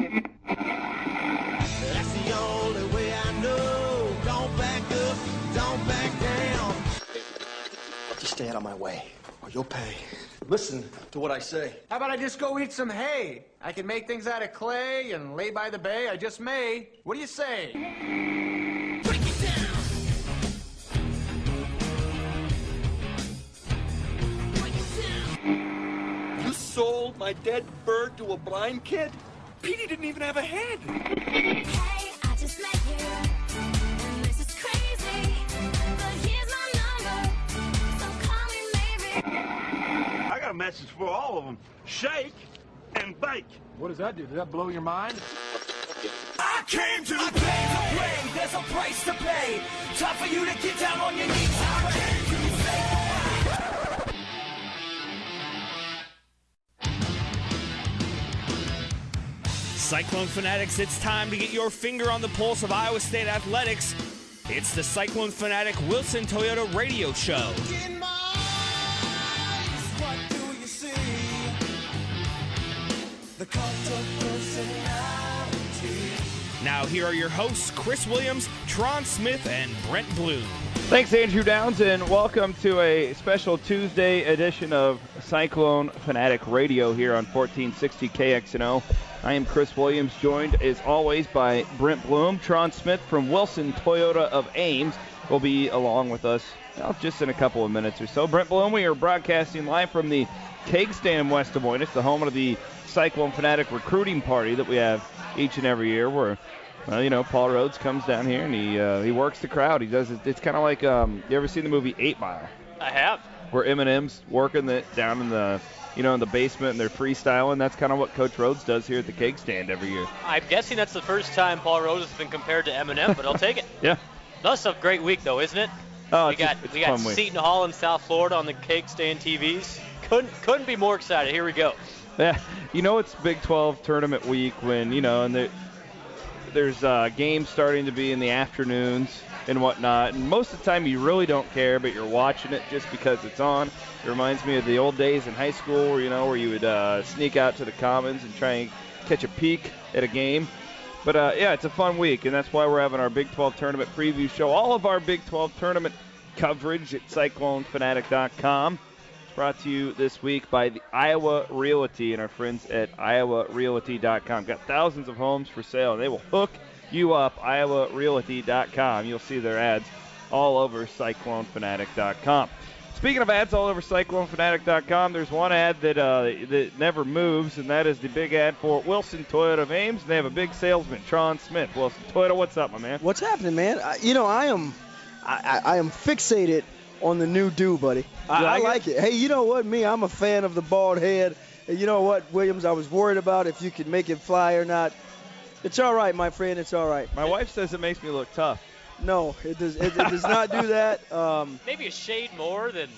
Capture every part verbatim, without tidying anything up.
That's the only way I know. Don't back up, don't back down. Just stay out of my way, or you'll pay. Listen to what I say. How about I just go eat some hay? I can make things out of clay and lay by the bay. I just may. What do you say? Break it down. Break it down. You sold my dead bird to a blind kid? Petey didn't even have a head. Hey, I just met you, and this is crazy, but here's my number, so call me maybe. I got a message for all of them. Shake and bake. What does that do? Does that blow your mind? I came to I play. Came to play. There's a price to pay. Time for you to get down on your knees. I came to play. Cyclone Fanatics, it's time to get your finger on the pulse of Iowa State athletics. It's the Cyclone Fanatic Wilson Toyota Radio Show. In my eyes, what do you see? The cult of personality. Now here are your hosts, Chris Williams, Tron Smith, and Brent Bloom. Thanks, Andrew Downs, and welcome to a special Tuesday edition of Cyclone Fanatic Radio here on fourteen sixty K X N O. I am Chris Williams, joined as always by Brent Bloom. Tron Smith from Wilson Toyota of Ames will be along with us well, just in a couple of minutes or so. Brent Bloom, we are broadcasting live from the Keg Stand West Des Moines, the home of the Cyclone Fanatic recruiting party that we have each and every year where, well, you know, Paul Rhodes comes down here and he uh, he works the crowd. He does it. It's kind of like, um, you ever seen the movie Eight Mile? I have. Where Eminem's working it down in the, you know, in the basement and they're freestyling. That's kind of what Coach Rhodes does here at the Keg Stand every year. I'm guessing that's the first time Paul Rhodes has been compared to Eminem, but I'll take it. Yeah. That's a great week, though, isn't it? Oh, we it's got just, it's we a got fun week. Seton Hall in South Florida on the Keg Stand T Vs. Couldn't couldn't be more excited. Here we go. Yeah, you know it's Big twelve tournament week when, you know, and there, there's uh, games starting to be in the afternoons and whatnot. And most of the time you really don't care, but you're watching it just because it's on. It reminds me of the old days in high school where, you know, where you would uh, sneak out to the commons and try and catch a peek at a game. But, uh, yeah, it's a fun week, and that's why we're having our Big twelve tournament preview show. All of our Big twelve tournament coverage at cyclone fanatic dot com. Brought to you this week by the Iowa Realty and our friends at iowa realty dot com. Got thousands of homes for sale, and they will hook you up, iowa realty dot com. You'll see their ads all over cyclone fanatic dot com. Speaking of ads all over cyclone fanatic dot com, there's one ad that uh, that never moves, and that is the big ad for Wilson Toyota of Ames. They have a big salesman, Tron Smith. Wilson Toyota, what's up, my man? What's happening, man? I, you know, I am, I, I, I am fixated on the new do, buddy. I, like I like it? it. Hey, you know what? Me, I'm a fan of the bald head. And you know what, Williams? I was worried about if you could make it fly or not. It's all right, my friend. It's all right. My wife says it makes me look tough. No, it does. It, it does not do that. Um, Maybe a shade more than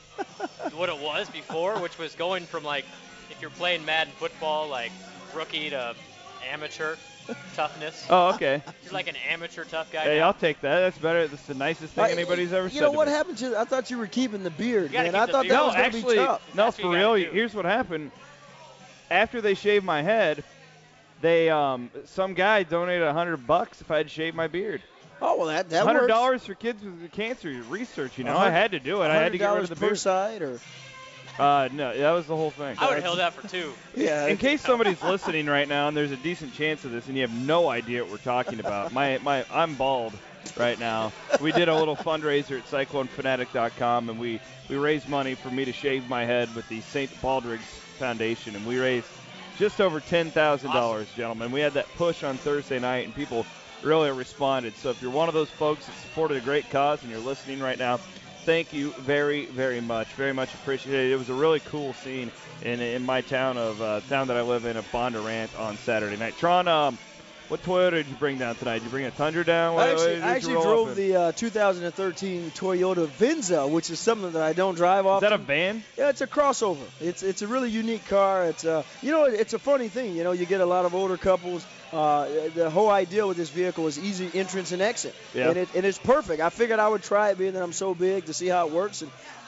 what it was before, which was going from, like, if you're playing Madden football, like rookie to amateur toughness. Oh, okay. You're like an amateur tough guy. Hey, now. I'll take that. That's better. That's the nicest thing I- anybody's ever you said. You know to what me. happened to? I thought you were keeping the beard, You gotta man. I keep the thought beard. that No, was gonna actually, be tough. no, That's what for you real. gotta do. Here's what happened. After they shaved my head, they um some guy donated a hundred bucks if I'd shave my beard. Oh well, that that Hundred works. dollars for kids with cancer research. You know, A I hundred- had to do it. I had to get rid of the per beard. side, or Uh, no, that was the whole thing. I would have held out for two. yeah. In case somebody's listening right now, and there's a decent chance of this, and you have no idea what we're talking about, my my I'm bald right now. We did a little fundraiser at cyclone fanatic dot com, and we we raised money for me to shave my head with the Saint Baldrick's Foundation, and we raised just over ten thousand dollars, Awesome. gentlemen. We had that push on Thursday night, and people really responded. So if you're one of those folks that supported a great cause and you're listening right now, thank you very, very much. Very much appreciated. It was a really cool scene in in my town of uh, town that I live in, of Bondurant, on Saturday night. Tron, um, what Toyota did you bring down tonight? Did you bring a Tundra down? What- I what actually, did I you actually roll up drove in? the uh, two thousand thirteen Toyota Venza, which is something that I don't drive Is often. that a van? Yeah, it's a crossover. It's it's a really unique car. It's uh, you know, it's a funny thing. You know, you get a lot of older couples. Uh, the whole idea with this vehicle is easy entrance and exit, Yeah. and it and it's perfect. I figured I would try it, being that I'm so big, to see how it works. And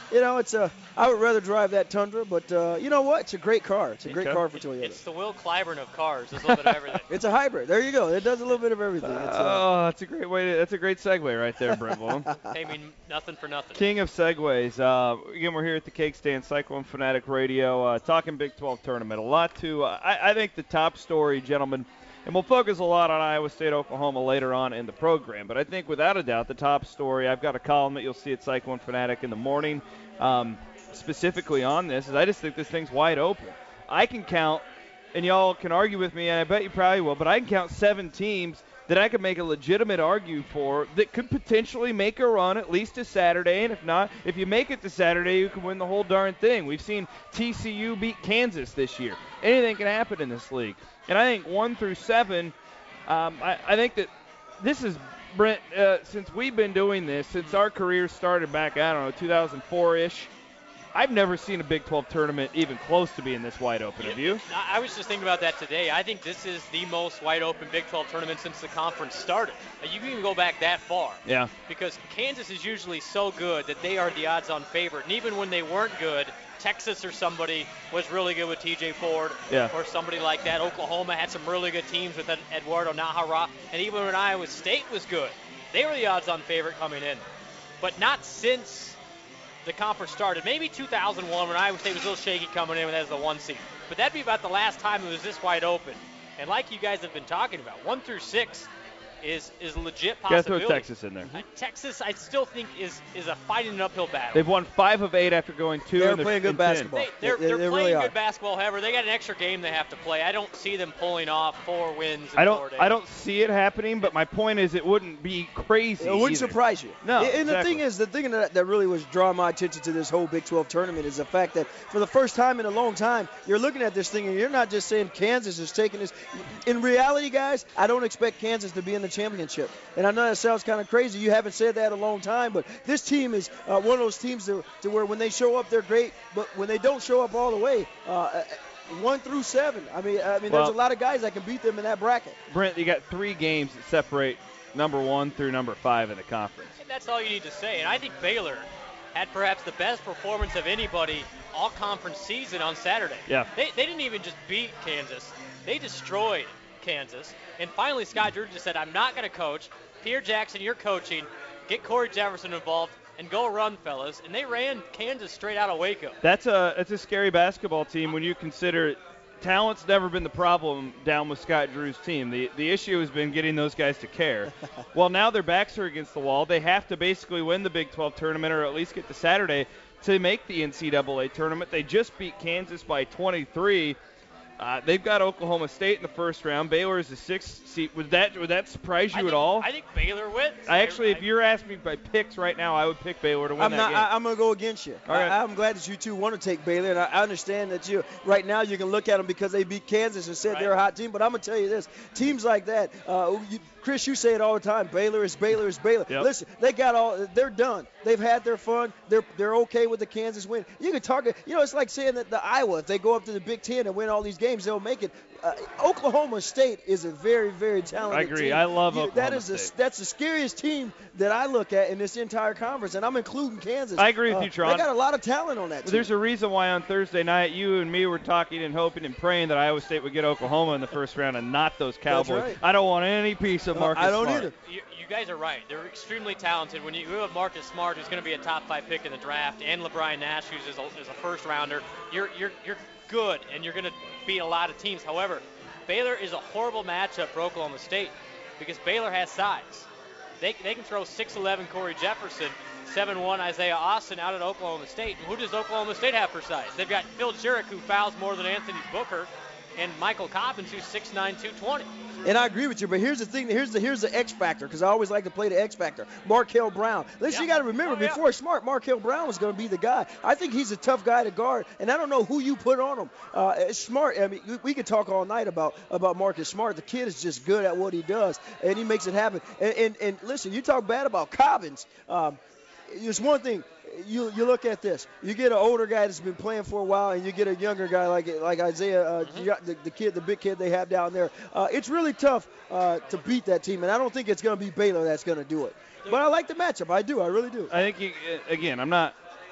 you know, it's a. I would rather drive that Tundra, but uh, you know what? It's a great car. It's a great Okay. car for Toyota. It's the Will Clyburn of cars. There's a little bit of everything. It's a hybrid. There you go. It does a little bit of everything. It's, uh, Oh, that's a great way. To, that's a great segue right there, Brent Bloom. Pay me nothing for nothing. King of segues. Uh, again, we're here at the Cake Stand, Cyclone Fanatic Radio, uh, talking Big twelve tournament. A lot to. Uh, I, I think the top story, gentlemen, and we'll focus a lot on Iowa State, Oklahoma later on in the program. But I think without a doubt, the top story. I've got a column that you'll see at Cyclone Fanatic in the morning, um, specifically on this. Is I just think this thing's wide open. I can count, and y'all can argue with me, and I bet you probably will. But I can count seven teams that I could make a legitimate argue for that could potentially make a run at least to Saturday, and if not, if you make it to Saturday, you can win the whole darn thing. We've seen T C U beat Kansas this year. Anything can happen in this league. And I think one through seven, um, I, I think that this is, Brent, uh, since we've been doing this, since our careers started back, I don't know, two thousand four-ish, I've never seen a Big twelve tournament even close to being this wide open. Have you? I I was just thinking about that today. I think this is the most wide open Big twelve tournament since the conference started. Uh, You can even go back that far. Yeah. Because Kansas is usually so good that they are the odds-on favorite. And even when they weren't good, Texas or somebody was really good with T J Ford Yeah. or somebody like that. Oklahoma had some really good teams with Ed- Eduardo Nahara. And even when Iowa State was good, they were the odds-on favorite coming in. But not since the conference started. Maybe two thousand one when Iowa State was a little shaky coming in as the one seed. But that'd be about the last time it was this wide open. And like you guys have been talking about, one through six is is a legit Gotta possibility. throw Texas in there. Uh, Texas, I still think is is a fighting an uphill battle. They've won five of eight after going two. They're and playing good in ten. basketball. They, they're They- they're they playing really are. good basketball. However, they got an extra game they have to play. I don't see them pulling off four wins in I four don't. days. I don't see it happening, but my point is, it wouldn't be crazy. It wouldn't either. surprise you. No, And and the exactly. thing is, the thing that, that really was drawing my attention to this whole Big twelve tournament is the fact that for the first time in a long time, you're looking at this thing and you're not just saying Kansas is taking this. In reality, guys, I don't expect Kansas to be in the championship. And I know that sounds kind of crazy. You haven't said that in a long time, but this team is uh, one of those teams to, to where when they show up, they're great, but when they don't show up all the way, uh, one through seven. I mean, I mean, Well- there's a lot of guys that can beat them in that bracket. Brent, you got three games that separate number one through number five in the conference. And that's all you need to say. And I think Baylor had perhaps the best performance of anybody all conference season on Saturday. Yeah. They, they didn't even just beat Kansas. They destroyed Kansas. And finally, Scott Drew just said, I'm not going to coach. Pierre Jackson, you're coaching. Get Corey Jefferson involved and go run, fellas. And they ran Kansas straight out of Waco. That's a that's a scary basketball team when you consider talent's never been the problem down with Scott Drew's team. The the issue has been getting those guys to care. Well, now their backs are against the wall. They have to basically win the Big twelve tournament or at least get to Saturday to make the N C double A tournament. They just beat Kansas by twenty-three. Uh, they've got Oklahoma State in the first round. Baylor is the sixth seed. Would that would that surprise you I at think, all? I think Baylor wins. I actually, I- if you're asking me by picks right now, I would pick Baylor to win I'm that not. game. I, I'm going to go against you. All right. I, I'm glad that you two want to take Baylor, and I, I understand that you right now you can look at them because they beat Kansas and said Right. they're a hot team. But I'm going to tell you this: teams like that, uh, you, Chris, you say it all the time. Baylor is Baylor is Baylor. Yep. Listen, they got all. They're done. They've had their fun. They're they're okay with the Kansas win. You can talk. You know, it's like saying that the Iowa, if they go up to the Big Ten and win all these games, they'll make it. Uh, Oklahoma State is a very, very talented I agree. team. I love You- Oklahoma That is State. the that's the scariest team that I look at in this entire conference, and I'm including Kansas. I agree with Uh, you, Tron. They got a lot of talent on that team. There's a reason why on Thursday night you and me were talking and hoping and praying that Iowa State would get Oklahoma in the first round and not those Cowboys. right. I don't want any piece of No, Marcus I don't Smart. either. You, you guys are right. They're extremely talented. When you you have Marcus Smart, who's going to be a top five pick in the draft, and LeBron Nash, who's is a, is a first rounder, you're you're you're good, and you're going to beat a lot of teams. However, Baylor is a horrible matchup for Oklahoma State because Baylor has size. They they can throw six eleven Corey Jefferson, seven one Isaiah Austin out at Oklahoma State. And who does Oklahoma State have for size? They've got Phil Jurek, who fouls more than Anthony Booker, and Michael Cobbins, who's six nine, two twenty. And I agree with you, but here's the thing. Here's the here's the X factor, because I always like to play the X factor. Markel Brown. Listen, Yeah. you got to remember, Oh, yeah. before Smart, Markel Brown was going to be the guy. I think he's a tough guy to guard, and I don't know who you put on him. Uh, it's Smart. I mean, we, we could talk all night about about Marcus Smart. The kid is just good at what he does, and he makes it happen. And and, and listen, you talk bad about Cobbins. Um, it's one thing. You you look at this. You get an older guy that's been playing for a while, and you get a younger guy like like Isaiah, uh, Mm-hmm. you got the, the kid, the big kid they have down there. Uh, it's really tough uh, to beat that team, and I don't think it's going to be Baylor that's going to do it. But I like the matchup. I do. I really do. I think, you, again, I'm not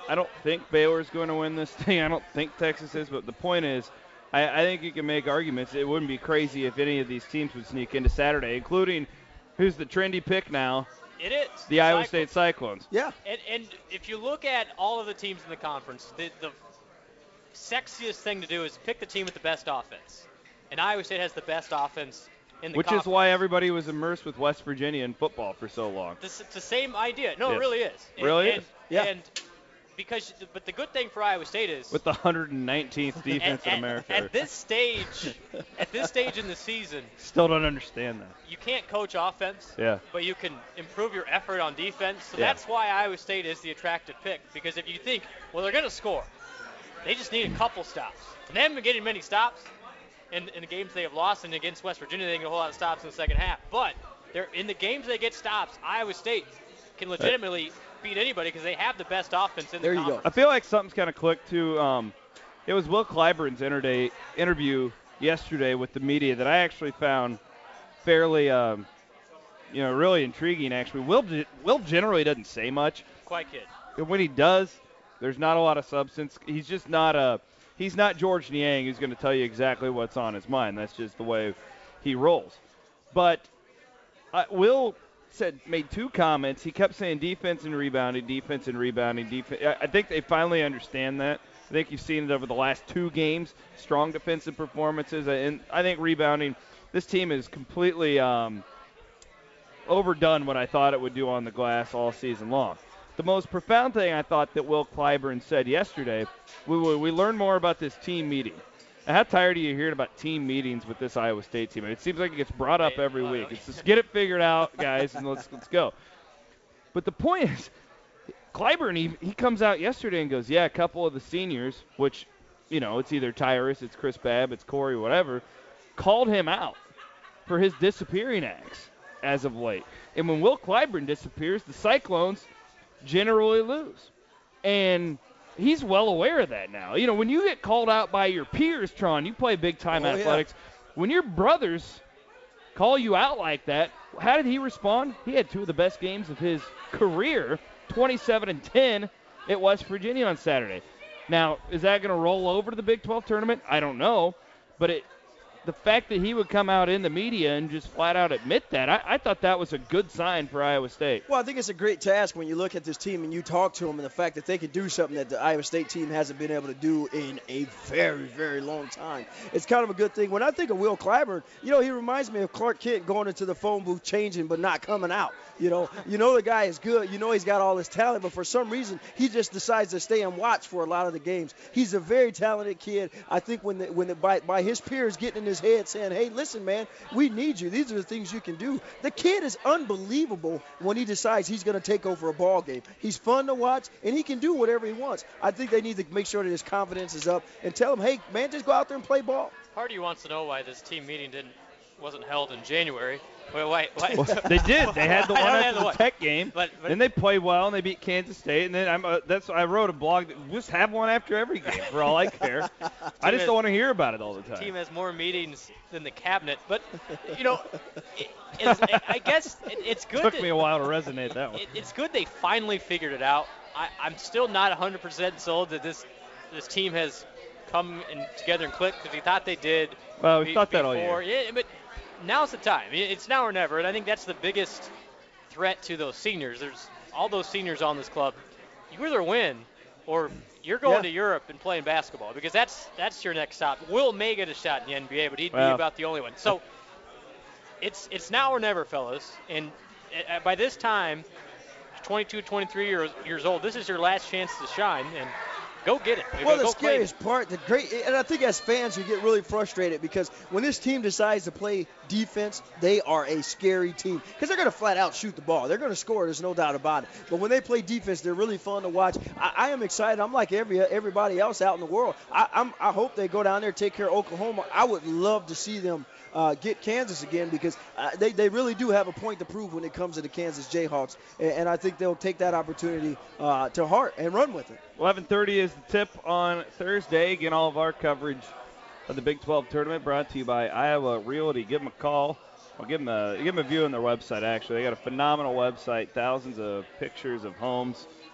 I don't think Baylor's going to win this thing. I don't think Texas is. But the point is, I, I think you can make arguments. It wouldn't be crazy if any of these teams would sneak into Saturday, including who's the trendy pick now? It is. The Iowa Cyclones. State Cyclones. Yeah. And, and if you look at all of the teams in the conference, the, the sexiest thing to do is pick the team with the best offense. And Iowa State has the best offense in the Which conference. is why everybody was immersed with West Virginia in football for so long. This, it's the same idea. No, Yeah. it really is. And, Really and, is. Yeah. And because, but the good thing for Iowa State is With the one hundred nineteenth defense at, in at- America. At this stage, at this stage in the season, Still don't understand that. you can't coach offense, Yeah. but you can improve your effort on defense. So Yeah. that's why Iowa State is the attractive pick. Because if you think, well, they're going to score, they just need a couple stops. And they haven't been getting many stops in, in the games they have lost. And against West Virginia, they didn't get a whole lot of stops in the second half. But they're in the games they get stops, Iowa State can legitimately beat anybody because they have the best offense in There the you go. conference. I feel like something's kind of clicked too. Um, it was Will Clyburn's interday, interview yesterday with the media that I actually found fairly, um, you know, really intriguing. Actually, Will Will generally doesn't say much. Quiet kid. And when he does, there's not a lot of substance. He's just not a. He's not George Niang who's going to tell you exactly what's on his mind. That's just the way he rolls. But uh, Will said made two comments. He kept saying defense and rebounding, defense and rebounding, defense. I think they finally understand that. I think you've seen it over the last two games, strong defensive performances, and I think rebounding. This team is completely um, overdone what I thought it would do on the glass all season long. The most profound thing I thought that Will Clyburn said yesterday, we we, we learned more about this team meeting. And how tired are you hearing about team meetings with this Iowa State team? It seems like it gets brought up every week. It's just get it figured out, guys, and let's let's go. But the point is, Clyburn, he, he comes out yesterday and goes, yeah, a couple of the seniors, which, you know, it's either Tyrus, it's Chris Babb, it's Corey, whatever, called him out for his disappearing acts as of late. And when Will Clyburn disappears, the Cyclones generally lose. And he's well aware of that now. You know, when you get called out by your peers, Tron, you play big-time Oh, athletics. Yeah. When your brothers call you out like that, how did he respond? He had two of the best games of his career, twenty-seven and ten at West Virginia on Saturday. Now, is that going to roll over to the Big twelve tournament? I don't know. But it, the fact that he would come out in the media and just flat out admit that, I, I thought that was a good sign for Iowa State. Well, I think it's a great task when you look at this team and you talk to them, and the fact that they could do something that the Iowa State team hasn't been able to do in a very, very long time. It's kind of a good thing. When I think of Will Clyburn, you know, he reminds me of Clark Kent going into the phone booth changing but not coming out. You know, you know the guy is good. You know he's got all this talent, but for some reason he just decides to stay and watch for a lot of the games. He's a very talented kid. I think when the, when the, by, by his peers getting in his head saying, hey, listen, man, we need you. These are the things you can do. The kid is unbelievable when he decides he's going to take over a ball game. He's fun to watch, and he can do whatever he wants. I think they need to make sure that his confidence is up and tell him, hey, man, just go out there and play ball. Part of you wants to know why this team meeting didn't wasn't held in January. Wait, wait, wait. Well, they did. They had the one I after know the what. Tech game. But, but then they played well and they beat Kansas State. And then I'm uh, that's I wrote a blog that just have one after every game for all I care. I just has- don't want to hear about it all the time. team has more meetings than the cabinet. But you know, it, it's, I guess it, it's good. Took that- me a while to resonate that one. it, it's good they finally figured it out. I, I'm still not one hundred percent sold that this this team has come in together and clicked because we thought they did. Well, we be- thought that all before. year. Yeah, but now's the time. It- It's now or never, and I think that's the biggest threat to those seniors. There's all those seniors on this club. You either win or you're going Yeah. to Europe and playing basketball because that's that's your next stop. Will may get a shot in the N B A, but he'd Well. be about the only one. So it's it's now or never, fellas. And uh, by this time, twenty-two, twenty-three years, years old, this is your last chance to shine, and go get it. Well, go the claim it. scariest part, the great, and I think as fans you get really frustrated because when this team decides to play defense, they are a scary team because they're going to flat out shoot the ball. They're going to score. There's no doubt about it. But when they play defense, they're really fun to watch. I, I am excited. I'm like every everybody else out in the world. I, I'm, I hope they go down there, take care of Oklahoma. I would love to see them uh, get Kansas again because uh, they, they really do have a point to prove when it comes to the Kansas Jayhawks, and, and I think they'll take that opportunity uh, to heart and run with it. eleven thirty is the tip on Thursday. Again, all of our coverage of the Big twelve tournament brought to you by Iowa Realty. Give them a call. I'll give them a, give them a view on their website, actually. They got a phenomenal website, thousands of pictures of homes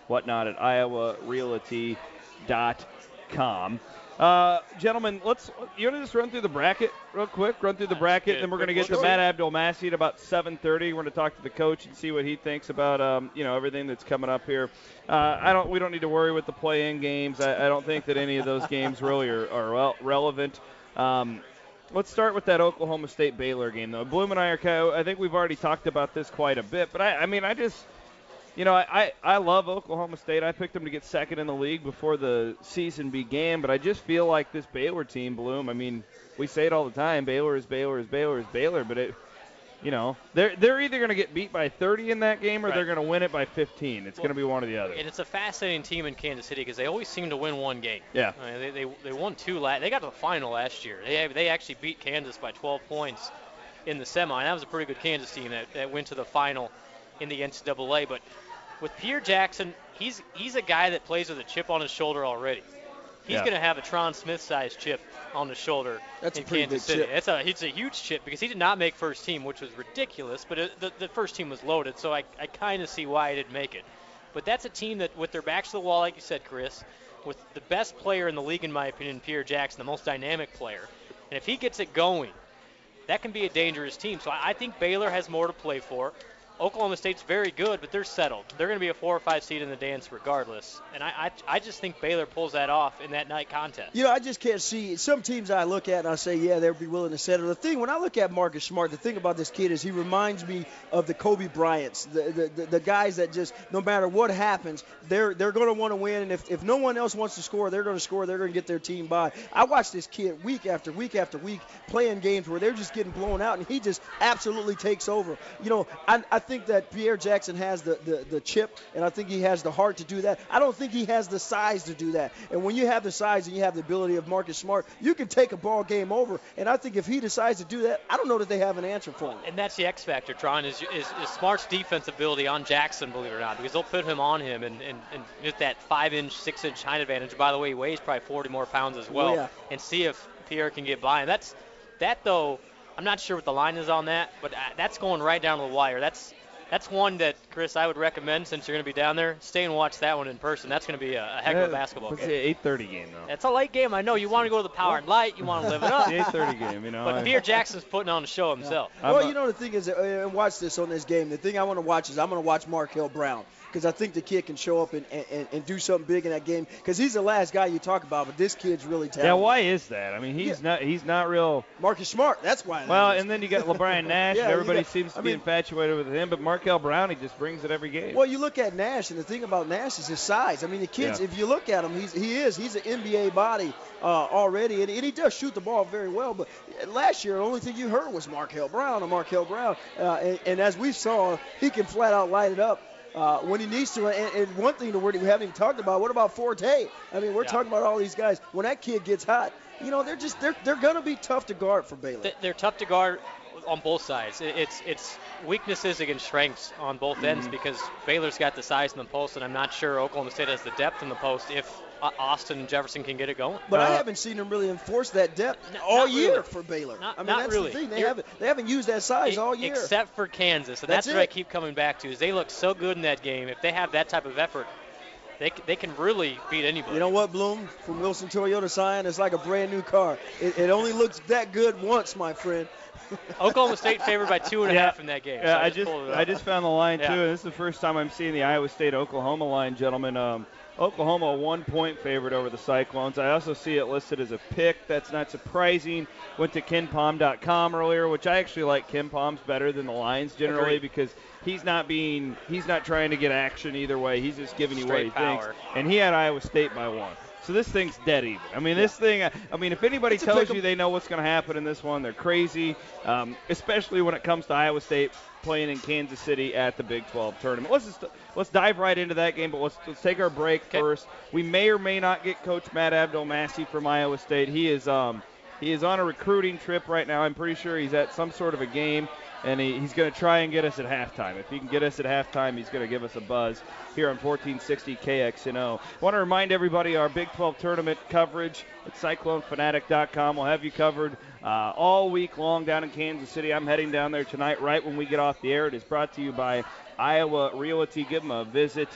whatnot at iowa realty dot com. Uh, gentlemen, let's. You want to just run through the bracket real quick? Run through the bracket, and then we're going to get to Matt Abdel-Massey at about seven thirty. We're going to talk to the coach and see what he thinks about um, you know, everything that's coming up here. Uh, I don't. We don't need to worry with the play-in games. I, I don't think that any of those games really are, are well, relevant. Um, let's start with that Oklahoma State Baylor game, though. Bloom and I are. I think we've already talked about this quite a bit, but I, I mean, I just. You know, I, I love Oklahoma State. I picked them to get second in the league before the season began, but I just feel like this Baylor team, Bloom, I mean, we say it all the time, Baylor is Baylor is Baylor is Baylor, but it, you know, they're they're either going to get beat by thirty in that game or Right. they're going to win it by fifteen. It's Well, going to be one or the other. And it's a fascinating team in Kansas City because they always seem to win one game. Yeah. I mean, they, they they won two last. They got to the final last year. They they actually beat Kansas by twelve points in the semi. And that was a pretty good Kansas team that, that went to the final in the N C double A. But with Pierre Jackson, he's he's a guy that plays with a chip on his shoulder already. He's Yeah. going to have a Tron Smith-sized chip on his shoulder That's a in pretty Kansas big City. chip. It's a it's a huge chip because he did not make first team, which was ridiculous. But it, the the first team was loaded, so I I kind of see why he didn't make it. But that's a team that, with their backs to the wall, like you said, Chris, with the best player in the league, in my opinion, Pierre Jackson, the most dynamic player, and if he gets it going, that can be a dangerous team. So I I think Baylor has more to play for. Oklahoma State's very good, but they're settled. They're going to be a four or five seed in the dance regardless. And I, I, I just think Baylor pulls that off in that night contest. You know, I just can't see some teams I look at and I say, yeah, they'll be willing to settle. The thing, when I look at Marcus Smart, the thing about this kid is he reminds me of the Kobe Bryants, the the, the, the guys that just, no matter what happens, they're they're going to want to win. And if, if no one else wants to score, they're going to score. They're going to get their team by. I watch this kid week after week after week playing games where they're just getting blown out, and he just absolutely takes over. You know, I, I think that Pierre Jackson has the, the, the chip, and I think he has the heart to do that. I don't think he has the size to do that. And when you have the size and you have the ability of Marcus Smart, you can take a ball game over. And I think if he decides to do that, I don't know that they have an answer for him. And that's the X factor, Tron, is, is, is Smart's defense ability on Jackson, believe it or not, because they'll put him on him and, and, and get that five-inch, six-inch height advantage. By the way, he weighs probably forty more pounds as well. Oh, yeah. And see if Pierre can get by. And that's that, though, I'm not sure what the line is on that, but uh, that's going right down to the wire. That's That's one that, Chris, I would recommend, since you're going to be down there, stay and watch that one in person. That's going to be a, a heck of a basketball It's game. the eight thirty game, though. It's a late game. I know you want to go to the Power and Light. You want to live it up. The eight thirty game, you know. But I- Pierre Jackson's putting on a show himself. I'm Well, a- you know, the thing is, uh, and watch this on this game. The thing I want to watch is I'm going to watch Markel Brown because I think the kid can show up and, and, and do something big in that game because he's the last guy you talk about, but this kid's really talented. Yeah, why is that? I mean, he's Yeah. not he's not real. Marcus Smart, that's why. that Well, is. and then you got LeBron Nash, Yeah, and you everybody got- seems to I be mean- infatuated with him, but Markel Brown, he just brings it every game. Well, you look at Nash, and the thing about Nash is his size. I mean, the kids, Yeah. if you look at him, he's, he is. He's an N B A body uh, already, and, and he does shoot the ball very well. But last year, the only thing you heard was Markel Brown or Markel Brown. Uh, and, and as we saw, he can flat out light it up. Uh, when he needs to, and, and one thing that we haven't even talked about, what about Forte? I mean, we're Yeah. talking about all these guys. When that kid gets hot, you know, they're just they're they're gonna be tough to guard for Baylor. Th- They're tough to guard on both sides. It- It's it's weaknesses against strengths on both Mm-hmm. ends because Baylor's got the size in the post, and I'm not sure Oklahoma State has the depth in the post if uh, Austin and Jefferson can get it going. But I Uh, haven't seen them really enforce that depth N- all not year really. for Baylor. Not- I mean, not that's really. the thing. They You're- haven't they haven't used that size E- all year. Except for Kansas, and That's that's, what I it. keep coming back to. Is they look so good in that game. If they have that type of effort, they c- they can really beat anybody. You know what, Bloom? From Wilson Toyota Scion, it's like a brand new car. It, it only looks that good once, my friend. Oklahoma State favored by two and a half Yeah. in that game. Yeah, so I just pulled it up. I just found the line Yeah. too, and this is the first time I'm seeing the Iowa State Oklahoma line, gentlemen. Um, Oklahoma a one point favorite over the Cyclones. I also see it listed as a pick. That's not surprising. Went to ken palm dot com earlier, which I actually like Ken Palm's better than the lines generally Agreed. because he's not being he's not trying to get action either way. He's just giving you what he Straight power. thinks. And he had Iowa State by one. So this thing's dead even. I mean, this thing, I mean, if anybody It's a tells pick 'em. you they know what's going to happen in this one, they're crazy, um, especially when it comes to Iowa State playing in Kansas City at the Big twelve tournament. Let's just let's dive right into that game, but let's, let's take our break Okay. first. We may or may not get Coach Matt Abdel-Massey from Iowa State. He is um, he is on a recruiting trip right now. I'm pretty sure he's at some sort of a game, and he, he's going to try and get us at halftime. If he can get us at halftime, he's going to give us a buzz here on fourteen sixty K X N O. I want to remind everybody our Big twelve tournament coverage at cyclone fanatic dot com. We'll have you covered uh, all week long down in Kansas City. I'm heading down there tonight right when we get off the air. It is brought to you by Iowa Realty. Give them a visit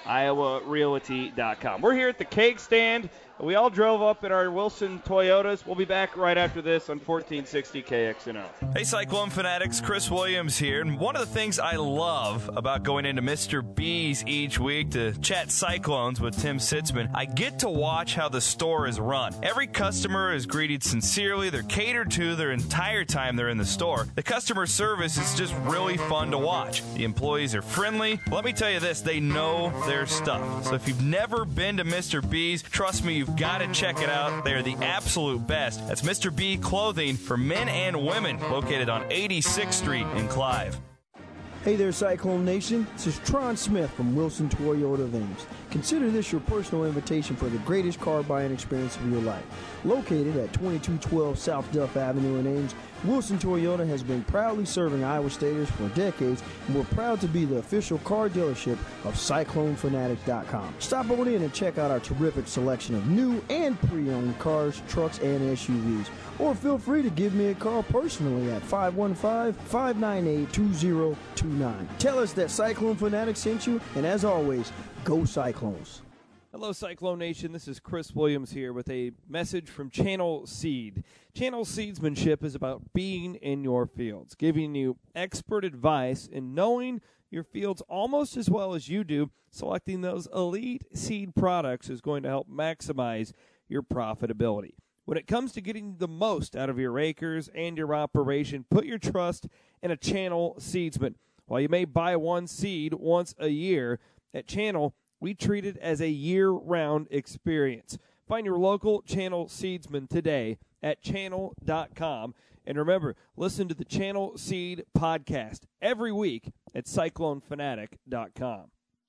iowa realty dot com. We're here at the Keg Stand. We all drove up in our Wilson Toyotas. We'll be back right after this on fourteen sixty K X N O. Hey, Cyclone Fanatics, Chris Williams here. And one of the things I love about going into Mister B's each week to chat Cyclones with Tim Sitzman, I get to watch how the store is run. Every customer is greeted sincerely. They're catered to their entire time they're in the store. The customer service is just really fun to watch. The employees are friendly. Let me tell you this, they know their stuff. So if you've never been to Mister B's, trust me, you've got to check it out. They're the absolute best. That's Mister B Clothing for men and women, located on eighty-sixth Street in Clive. Hey there, Cyclone Nation. This is Tron Smith from Wilson Toyota of Ames. Consider this your personal invitation for the greatest car buying experience of your life. Located at twenty-two twelve South Duff Avenue in Ames, Wilson Toyota has been proudly serving Iowa Staters for decades, and we're proud to be the official car dealership of Cyclone Fanatic dot com. Stop on in and check out our terrific selection of new and pre-owned cars, trucks, and S U Vs. Or feel free to give me a call personally at five one five, five nine eight, two zero two nine. Tell us that Cyclone Fanatic sent you, and as always, go Cyclones. Hello, Cyclone Nation. This is Chris Williams here with a message from Channel Seed. Channel Seedsmanship is about being in your fields, giving you expert advice and knowing your fields almost as well as you do. Selecting those elite seed products is going to help maximize your profitability. When it comes to getting the most out of your acres and your operation, put your trust in a Channel Seedsman. While you may buy one seed once a year, at Channel, we treat it as a year-round experience. Find your local Channel Seedsman today at channel dot com. And remember, listen to the Channel Seed podcast every week at cyclone fanatic dot com.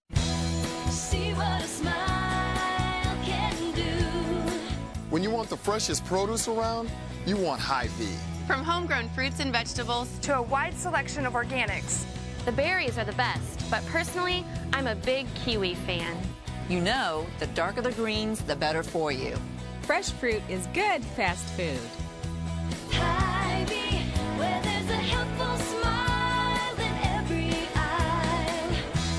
See what a smile can do. When you want the freshest produce around, you want Hy-Vee. From homegrown fruits and vegetables to a wide selection of organics. The berries are the best, but personally, I'm a big kiwi fan. You know, the darker the greens, the better for you. Fresh fruit is good fast food. Hy-Vee, where there's a helpful smile in every eye.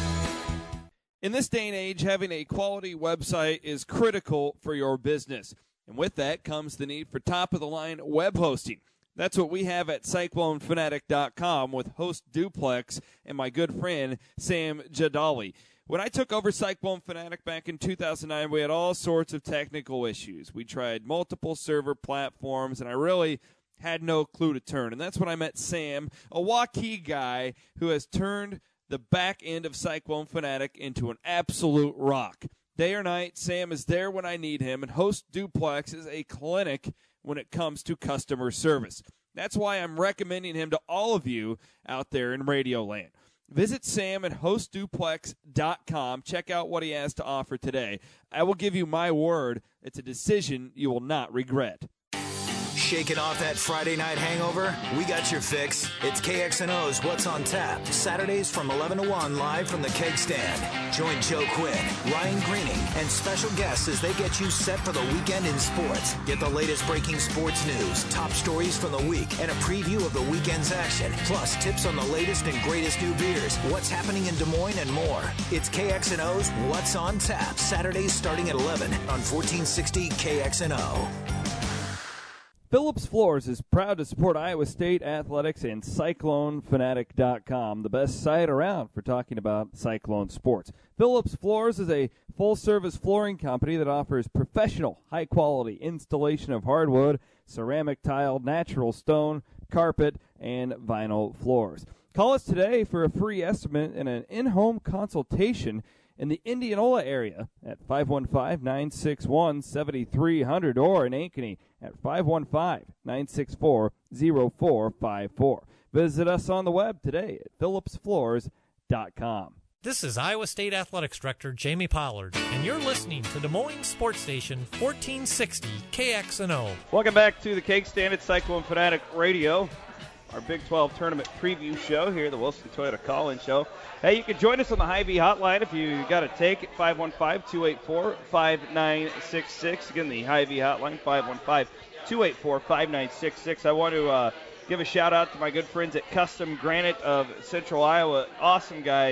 In this day and age, having a quality website is critical for your business. And with that comes the need for top-of-the-line web hosting. That's what we have at cyclone fanatic dot com with Host Duplex and my good friend Sam Jadali. When I took over Cyclone Fanatic back in two thousand nine, we had all sorts of technical issues. We tried multiple server platforms, and I really had no clue to turn. And that's when I met Sam, a Waukee guy who has turned the back end of Cyclone Fanatic into an absolute rock. Day or night, Sam is there when I need him, and Host Duplex is a clinic when it comes to customer service. That's why I'm recommending him to all of you out there in Radio Land. Visit Sam at host duplex dot com. Check out what he has to offer today. I will give you my word, it's a decision you will not regret. Shaking off that Friday night hangover? We got your fix. It's K X N O's What's on Tap, Saturdays from eleven to one, live from the Keg Stand. Join Joe Quinn, Ryan Greening, and special guests as they get you set for the weekend in sports. Get the latest breaking sports news, top stories from the week, and a preview of the weekend's action, plus tips on the latest and greatest new beers, what's happening in Des Moines, and more. It's K X N O's What's on Tap, Saturdays starting at eleven on fourteen sixty K X N O. Phillips Floors is proud to support Iowa State Athletics and cyclone fanatic dot com, the best site around for talking about Cyclone sports. Phillips Floors is a full-service flooring company that offers professional, high-quality installation of hardwood, ceramic tile, natural stone, carpet, and vinyl floors. Call us today for a free estimate and an in-home consultation in the Indianola area at five one five, nine six one, seven three zero zero or in Ankeny at five one five, nine six four, zero four five four. Visit us on the web today at phillips floors dot com. This is Iowa State Athletics Director Jamie Pollard, and you're listening to Des Moines Sports Station fourteen sixty K X N O. Welcome back to the Keg Stand at Cyclone Fanatic Radio, our Big twelve tournament preview show here, the Wilson Toyota Call-In Show. Hey, you can join us on the Hy-Vee hotline if you got a take at five one five, two eight four, five nine six six. Again, the Hy-Vee hotline, five one five, two eight four, five nine six six. I want to uh, give a shout-out to my good friends at Custom Granite of Central Iowa. Awesome guys.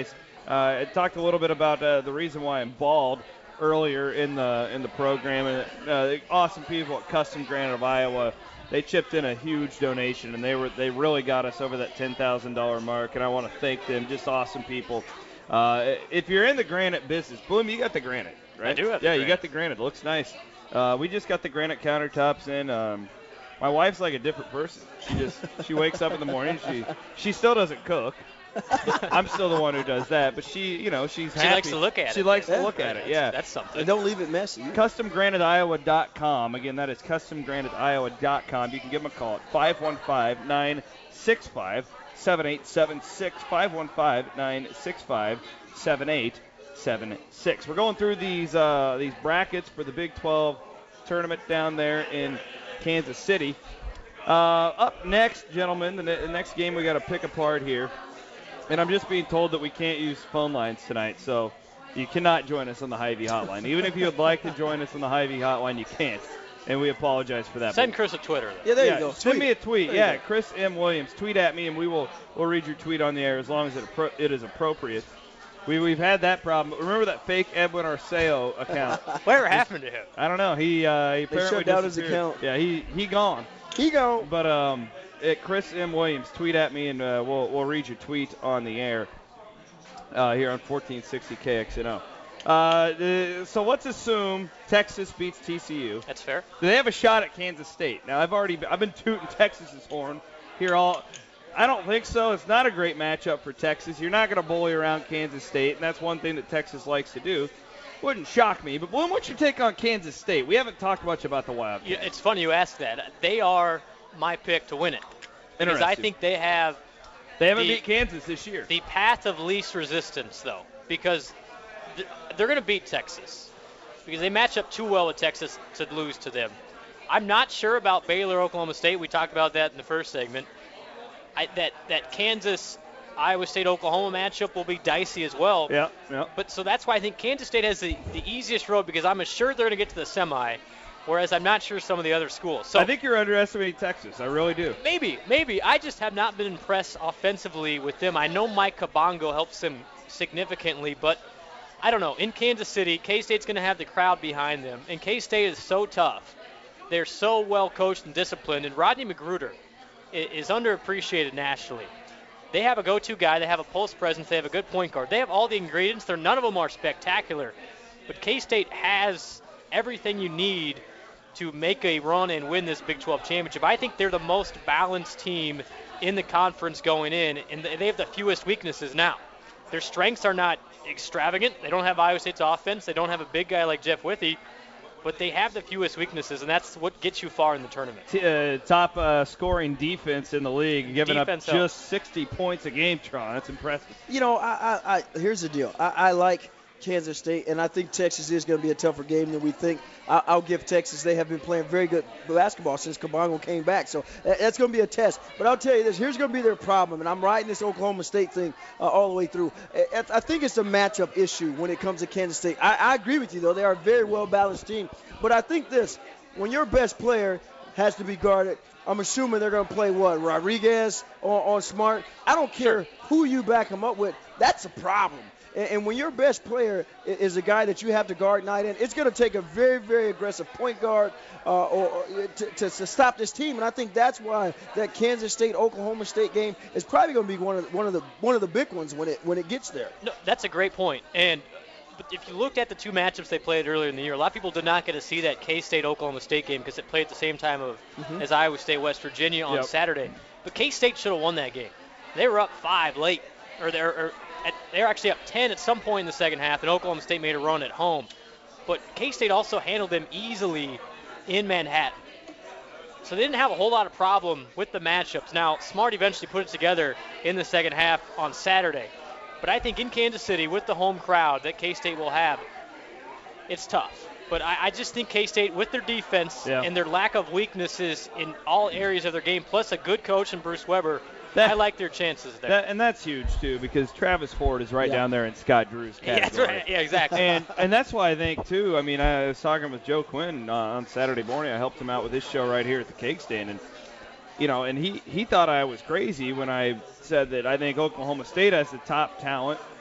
Uh, I talked a little bit about uh, the reason why I'm bald earlier in the in the program, and uh, the awesome people at Custom Granite of Iowa, they chipped in a huge donation, and they were they really got us over that ten thousand dollars mark, and I want to thank them. Just awesome people. Uh, if you're in the granite business, Bloom, you got the granite, right? I do have the Yeah, granite. you got the granite. It looks nice. Uh, we just got the granite countertops in. Um, my wife's like a different person. She just she wakes up in the morning. She she still doesn't cook. I'm still the one who does that, but she, you know, she's She happy. likes to look at she it. likes Yeah. to look at it, yeah. That's something. And don't leave it messy. custom granite iowa dot com. Again, that is custom granite iowa dot com. You can give them a call at five one five, nine six five, seven eight seven six, five one five, nine six five, seven eight seven six. We're going through these uh, these brackets for the Big twelve tournament down there in Kansas City. Uh, up next, gentlemen, the, ne- the next game we got to pick apart here. And I'm just being told that we can't use phone lines tonight, so you cannot join us on the Hy-Vee hotline. Even if you would like to join us on the Hy-Vee hotline, you can't, and we apologize for that. Send Chris a Twitter. Then. Yeah, there yeah, you go. Send Tweet. me a tweet. There you Yeah, go. Chris M. Williams. Tweet at me, and we will we'll read your tweet on the air as long as it, appro- it is appropriate. We, we've had that problem. Remember that fake Edwin Arceo account? Whatever happened to him? I don't know. He uh, he apparently shut down his disappeared. account. Yeah, he he gone. He go. But um, it, Chris M. Williams, tweet at me, and uh, we'll we'll read your tweet on the air uh, here on fourteen sixty K X N O. Uh, the, so let's assume Texas beats T C U. That's fair. Do they have a shot at Kansas State? Now I've already I've been tooting Texas's horn here all. I don't think so. It's not a great matchup for Texas. You're not going to bully around Kansas State, and that's one thing that Texas likes to do. Wouldn't shock me. But Bloom, what's your take on Kansas State? We haven't talked much about the Wildcats. Yeah, it's funny you ask that. They are my pick to win it. Because I Interesting. think they have They haven't the- beat Kansas this year. the path of least resistance, though, because th- they're going to beat Texas. Because they match up too well with Texas to lose to them. I'm not sure about Baylor, Oklahoma State. We talked about that in the first segment. I, that that Kansas, Iowa State, Oklahoma matchup will be dicey as well. Yeah, yeah. But so that's why I think Kansas State has the, the easiest road because I'm sure they're going to get to the semi, whereas I'm not sure some of the other schools. So I think you're underestimating Texas. I really do. maybe, maybe. I just have not been impressed offensively with them. I know Mike Kabongo helps them significantly, but I don't know. In Kansas City, K-State's going to have the crowd behind them, and K-State is so tough. They're so well coached and disciplined, and Rodney Magruder i- is underappreciated nationally. They have a go-to guy. They have a post presence. They have a good point guard. They have all the ingredients. They're none of them are spectacular, but K-State has everything you need to make a run and win this Big twelve championship. I think they're the most balanced team in the conference going in, and they have the fewest weaknesses now. Their strengths are not extravagant. They don't have Iowa State's offense. They don't have a big guy like Jeff Withey, but they have the fewest weaknesses, and that's what gets you far in the tournament. T- uh, top uh, scoring defense in the league, giving Defense up helps. just sixty points a game, Tron. That's impressive. You know, I, I, I here's the deal. I, I like Kansas State, and I think Texas is going to be a tougher game than we think. I, I'll give Texas. They have been playing very good basketball since Kabongo came back, so that- that's going to be a test. But I'll tell you this: here's going to be their problem, and I'm riding this Oklahoma State thing uh, all the way through. I, I think it's a matchup issue when it comes to Kansas State. I, I agree with you, though; they are a very well balanced team. But I think this: when your best player has to be guarded, I'm assuming they're going to play what, Rodriguez on, on Smart. I don't care who you back him up with. That's a problem. And, and when your best player i- is a guy that you have to guard night in, it's going to take a very, very aggressive point guard uh, or, or to, to, to stop this team. And I think that's why that Kansas State Oklahoma State game is probably going to be one of one of the one of the big ones when it when it gets there. No, that's a great point. And but if you looked at the two matchups they played earlier in the year, a lot of people did not get to see that K-State Oklahoma State game because it played at the same time of Mhm. as Iowa State West Virginia on Yep. Saturday. But K-State should have won that game. They were up five late, or they're or at, they were actually up ten at some point in the second half, and Oklahoma State made a run at home. But K-State also handled them easily in Manhattan. So they didn't have a whole lot of problem with the matchups. Now, Smart eventually put it together in the second half on Saturday. But I think in Kansas City, with the home crowd that K-State will have, it's tough. But I, I just think K-State, with their defense Yeah. and their lack of weaknesses in all areas of their game, plus a good coach in Bruce Weber, That- I like their chances there. That, and that's huge, too, because Travis Ford is right Yeah. down there in Scott Drew's Yeah, that's category. right. Yeah, exactly. and and that's why I think, too, I mean, I was talking with Joe Quinn uh, on Saturday morning. I helped him out with his show right here at the Cake Stand. And, you know, and he, he thought I was crazy when I said that I think Oklahoma State has the top talent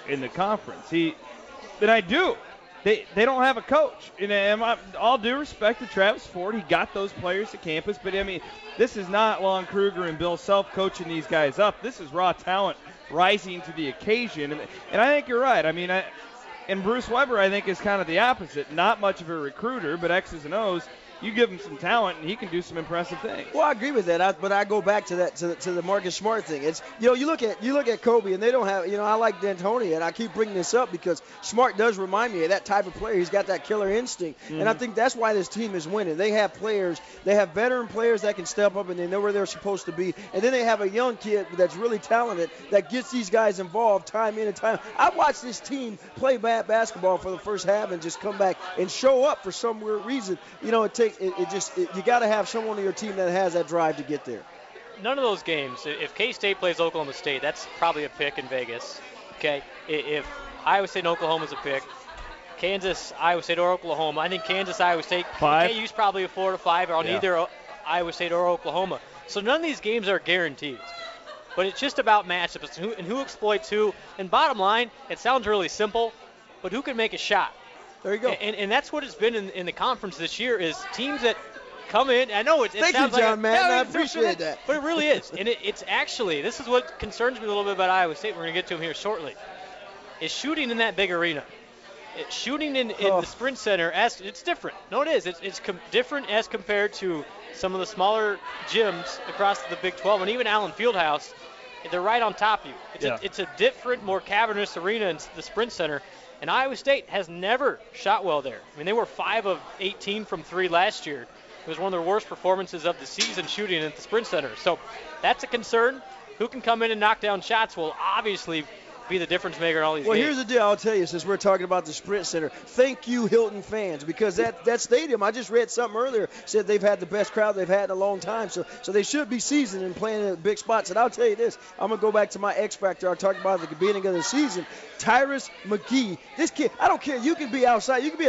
in the conference. He, and I do. They they don't have a coach. And am I, all due respect to Travis Ford, he got those players to campus. But I mean, this is not Lon Kruger and Bill Self coaching these guys up. This is raw talent rising to the occasion. And, and I think you're right. I mean, I, and Bruce Weber, I think, is kind of the opposite. Not much of a recruiter, but X's and O's. You give him some talent, and he can do some impressive things. Well, I agree with that, I, but I go back to that to, to the Marcus Smart thing. It's you know you look at you look at Kobe, and they don't have you know I like D'Antoni, and I keep bringing this up because Smart does remind me of that type of player. He's got that killer instinct, mm-hmm. and I think that's why this team is winning. They have players, they have veteran players that can step up and they know where they're supposed to be, and then they have a young kid that's really talented that gets these guys involved time in and time. I watched this team play bad basketball for the first half and just come back and show up for some weird reason. You know, it takes it, it just it, you got to have someone on your team that has that drive to get there. None of those games, if K-State plays Oklahoma State, that's probably a pick in Vegas. Okay, if Iowa State and Oklahoma is a pick, Kansas, Iowa State, or Oklahoma, I think Kansas, Iowa State, five. K U's probably a four to five on yeah. either Iowa State or Oklahoma. So none of these games are guaranteed. But it's just about matchups and who, and who exploits who. And bottom line, it sounds really simple, but who can make a shot? There you go. And, and that's what it's been in, in the conference this year is teams that come in. I know it, it Thank sounds you, John, like man. no, I it's- appreciate that. But it really is. And it, it's actually, this is what concerns me a little bit about Iowa State. We're going to get to them here shortly. Is shooting in that big arena. It, shooting in, in Oh. the Sprint Center, as it's different. No, it is. It's, it's com- different as compared to some of the smaller gyms across the Big twelve and even Allen Fieldhouse. They're right on top of you. It's, Yeah. a, it's a different, more cavernous arena in the Sprint Center. And Iowa State has never shot well there. I mean, they were five of eighteen from three last year. It was one of their worst performances of the season shooting at the Sprint Center. So that's a concern. Who can come in and knock down shots will obviously be the difference maker in all these Well, games. here's the deal. I'll tell you, since we're talking about the Sprint Center, thank you, Hilton fans, because that, that stadium, I just read something earlier, said they've had the best crowd they've had in a long time. So so they should be seasoned and playing in big spots. And I'll tell you this, I'm going to go back to my X Factor I talked about at the beginning of the season. Tyrus McGee, this kid, I don't care. You can be outside. You can be